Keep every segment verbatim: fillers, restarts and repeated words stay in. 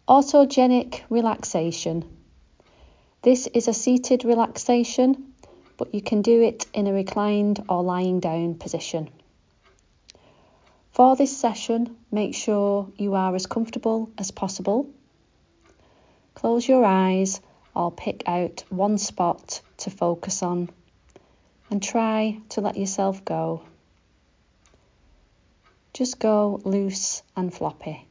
Autogenic relaxation. This is a seated relaxation, but you can do it in a reclined or lying down position. For this session, make sure you are as comfortable as possible. Close your eyes or pick out one spot to focus on and try to let yourself go. Just go loose and floppy.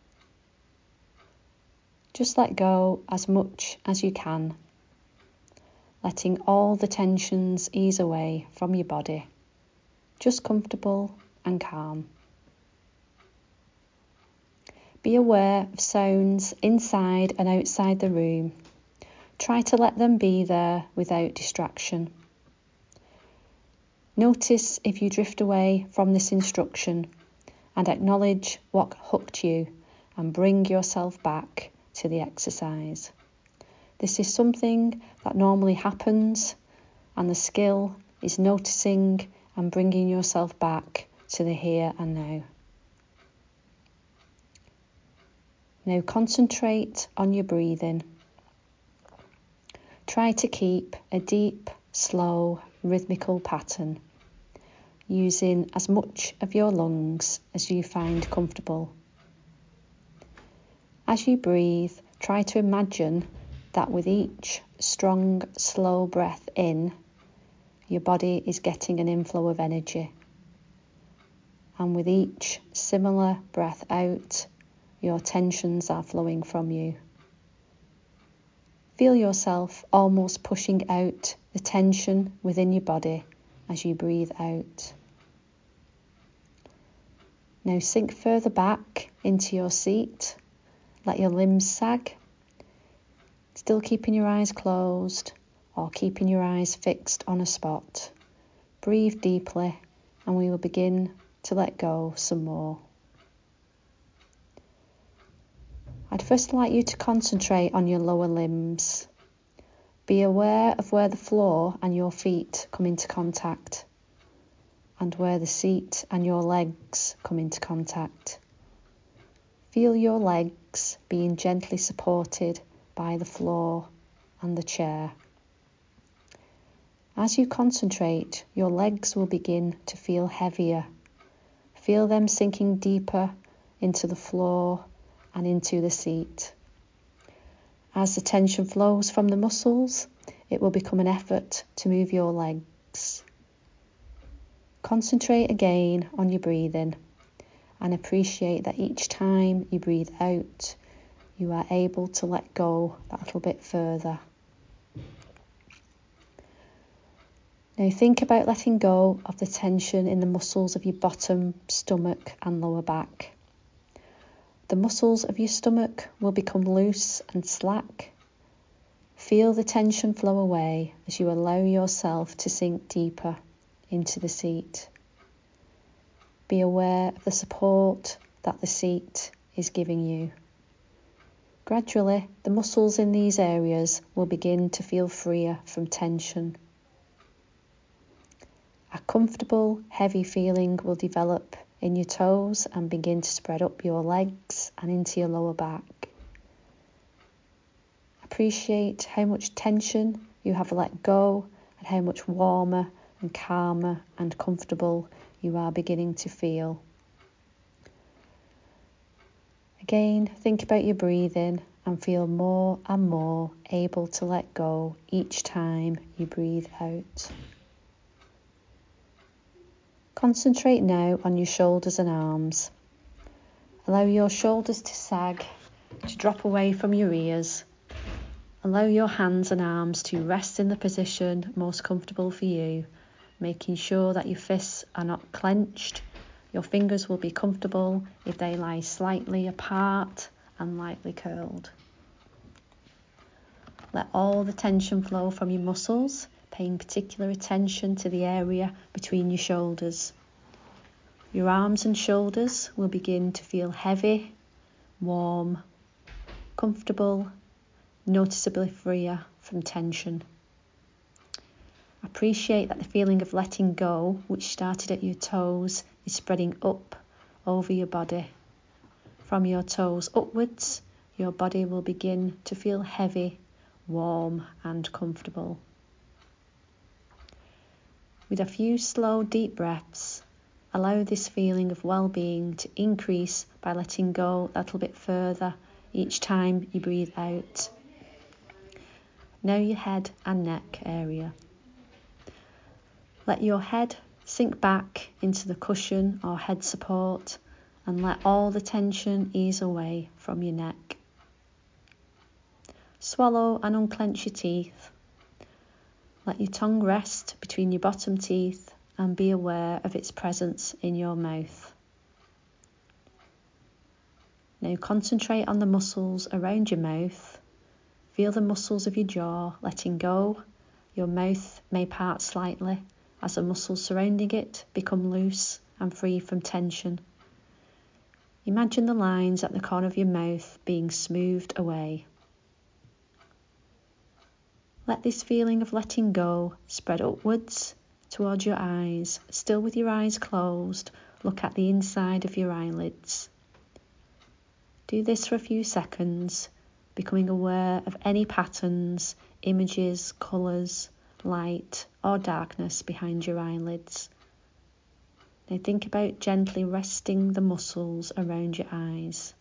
Just let go as much as you can, letting all the tensions ease away from your body, just comfortable and calm. Be aware of sounds inside and outside the room. Try to let them be there without distraction. Notice if you drift away from this instruction and acknowledge what hooked you and bring yourself back to the exercise. This is something that normally happens, and the skill is noticing and bringing yourself back to the here and now. Now concentrate on your breathing. Try to keep a deep, slow, rhythmical pattern, using as much of your lungs as you find comfortable. As you breathe, try to imagine that with each strong, slow breath in, your body is getting an inflow of energy. And with each similar breath out, your tensions are flowing from you. Feel yourself almost pushing out the tension within your body as you breathe out. Now sink further back into your seat. Let your limbs sag, still keeping your eyes closed or keeping your eyes fixed on a spot. Breathe deeply and we will begin to let go some more. I'd first like you to concentrate on your lower limbs. Be aware of where the floor and your feet come into contact and where the seat and your legs come into contact. Feel your legs being gently supported by the floor and the chair. As you concentrate, your legs will begin to feel heavier. Feel them sinking deeper into the floor and into the seat. As the tension flows from the muscles, it will become an effort to move your legs. Concentrate again on your breathing and appreciate that each time you breathe out, you are able to let go that little bit further. Now think about letting go of the tension in the muscles of your bottom, stomach and lower back. The muscles of your stomach will become loose and slack. Feel the tension flow away as you allow yourself to sink deeper into the seat. Be aware of the support that the seat is giving you. Gradually, the muscles in these areas will begin to feel freer from tension. A comfortable, heavy feeling will develop in your toes and begin to spread up your legs and into your lower back. Appreciate how much tension you have let go and how much warmer and calmer and comfortable you are beginning to feel. Again, think about your breathing and feel more and more able to let go each time you breathe out. Concentrate now on your shoulders and arms. Allow your shoulders to sag, to drop away from your ears. Allow your hands and arms to rest in the position most comfortable for you, making sure that your fists are not clenched. Your fingers will be comfortable if they lie slightly apart and lightly curled. Let all the tension flow from your muscles, paying particular attention to the area between your shoulders. Your arms and shoulders will begin to feel heavy, warm, comfortable, noticeably freer from tension. Appreciate that the feeling of letting go, which started at your toes, is spreading up over your body. From your toes upwards, your body will begin to feel heavy, warm and comfortable. With a few slow, deep breaths, allow this feeling of well-being to increase by letting go a little bit further each time you breathe out. Now your head and neck area. Let your head sink back into the cushion or head support and let all the tension ease away from your neck. Swallow and unclench your teeth. Let your tongue rest between your bottom teeth and be aware of its presence in your mouth. Now concentrate on the muscles around your mouth. Feel the muscles of your jaw letting go. Your mouth may part slightly as the muscles surrounding it become loose and free from tension. Imagine the lines at the corner of your mouth being smoothed away. Let this feeling of letting go spread upwards towards your eyes. Still with your eyes closed, look at the inside of your eyelids. Do this for a few seconds, becoming aware of any patterns, images, colours, light or darkness behind your eyelids. Now think about gently resting the muscles around your eyes.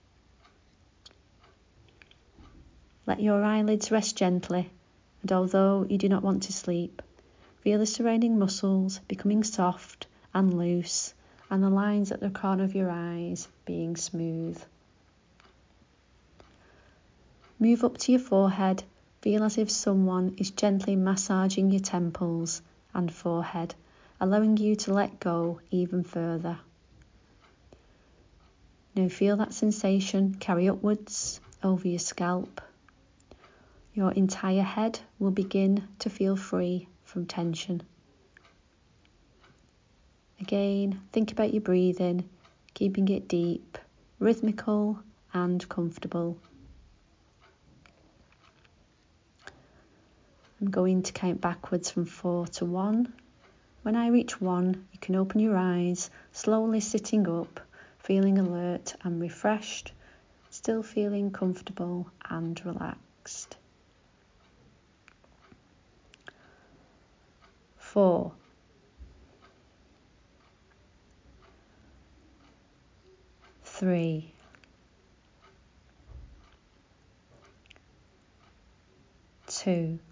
Let your eyelids rest gently, and although you do not want to sleep, feel the surrounding muscles becoming soft and loose and the lines at the corner of your eyes being smooth. Move up to your forehead. Feel as if someone is gently massaging your temples and forehead, allowing you to let go even further. Now feel that sensation carry upwards over your scalp. Your entire head will begin to feel free from tension. Again, think about your breathing, keeping it deep, rhythmical and comfortable. I'm going to count backwards from four to one. When I reach one, you can open your eyes, slowly sitting up, feeling alert and refreshed, still feeling comfortable and relaxed. Four. Three. Two.